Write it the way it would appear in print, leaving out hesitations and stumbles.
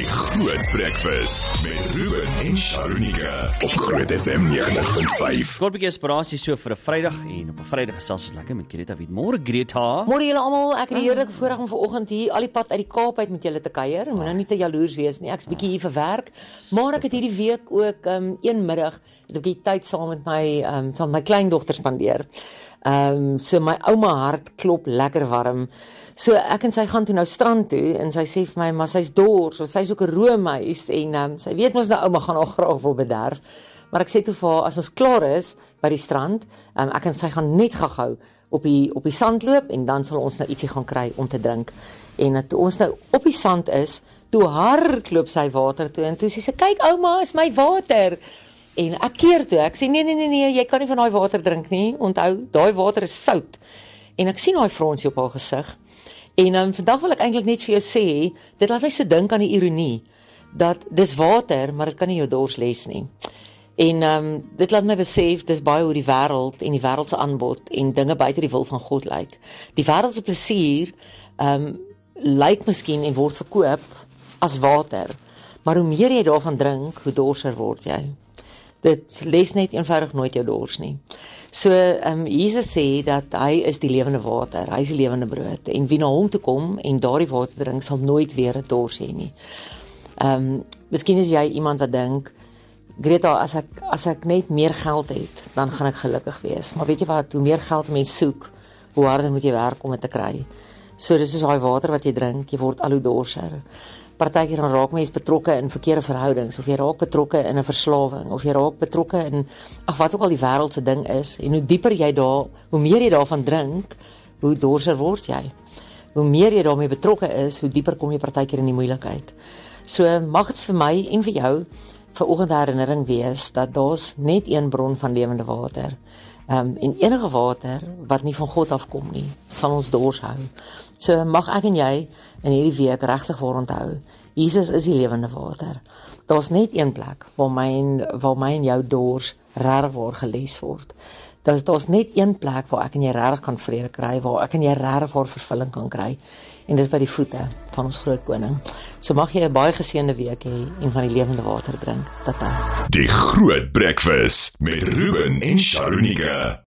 Die Groot Breakfast met Ruben en Sharonika op Groot FM 90.5. Kort bietjie inspirasie so vir 'n Vrydag en op 'n Vrydag gesels ons lekker met Greta Wit. Môre Greta. Môre julle almal, ek het die heerlike voorreg om vanoggend hier al die pad uit die Kaap uit met julle te kuier. Moet nou nie te jaloers wees nie. Ek's bietjie hier vir werk, maar ek het hierdie week ook een middag het 'n bietjie tyd saam met my kleindogter spandeer. So my ouma hart klop lekker warm. So ek en sy gaan toe nou strand toe en sy sê vir my, maar sy's dors, so sy's ook 'n roomhuis en sy weet mos nou ouma gaan haar graag wil bederf. Maar ek sê toe vir haar, as ons klaar is by die strand, ek en sy gaan net gou op die sand loop en dan sal ons nou ietsie gaan kry om te drink. En toe ons nou op die sand is, toe hardloop sy water toe en toe sê sy, kyk ouma, is my water. En ek keer toe, ek sê nee, jy kan nie van daai water drink nie. Onthou, daai water is sout. En ek sien daai fronsie op haar gesig. En vandag wil ek eintlik net vir jou sê, dit laat my so dink aan die ironie, dat dis water, maar dit kan nie jou dors les nie. En dit laat my besef, dis baie hoe die wêreld en die wêreld se aanbod en dinge buite die wil van God lyk. Die wêreld se plesier lyk miskien en word verkoop as water, maar hoe meer jy daarvan drink, hoe dorser word jy. Dit les net eenvoudig nooit jou dors nie. So, Jesus sê dat hy is die lewende water, hy is die lewende brood, en wie na hom toe kom en daardie water drink, sal nooit weer 'n dors hê nie. Miskien is jy iemand wat dink, Greta, as ek net meer geld het, dan gaan ek gelukkig wees. Maar weet jy wat, hoe meer geld 'n mens soek, hoe harder moet jy werk om dit te kry. So, dis is daai water wat jy drink, jy word al hoe dorser. Partykeer dan raak mens betrokke in verkeerde verhoudings, of jy raak betrokke in 'n verslawing, of jy raak betrokke in wat ook al die wêreld se ding is, en hoe dieper jy daar, hoe meer jy daarvan drink, hoe dorser word jy. Hoe meer jy daarmee betrokke is, hoe dieper kom jy partykeer in die moeilikheid. So mag dit vir my en vir jou vanoggend herinnering wees dat daar's net een bron van lewende water. En enige water wat nie van God afkom nie, sal ons dors hou. So mag ek en jy in hierdie week regtig waar onthou, Jesus is die lewende water. Daar's net een plek waar my en jou dors regtig waar geles word. Daar's net een plek waar ek en jy regtig kan vrede kry, waar ek en jy regtig waar vervulling kan kry. En dit is by die voete van ons groot koning. So mag jy 'n baie geseënde week hê en van die lewende water drink. Tata. Die Groot Breakfast met Ruben en Sharonika.